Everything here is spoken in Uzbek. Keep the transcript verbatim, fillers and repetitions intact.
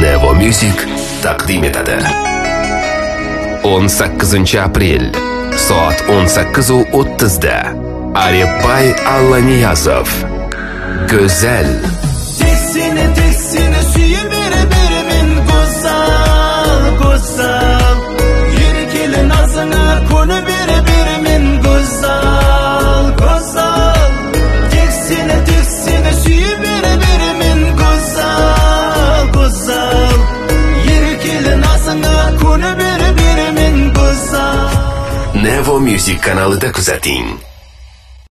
Nevo Music taqdim etadi. o'n sakkizinchi aprel soat o'n sakkiz o'ttiz da Alipay Allaniyazov Go'zal. Teksini teksini suyib bir-birimin go'zal, go'zal. Yirkili nazına konu bir-birimin go'zal, go'zal. Teksini teksini suyib bir-birimin go'zal, go'zal. Yirkili nazına konu bir-birimin go'zal. Nevo Music kanalida kuzating.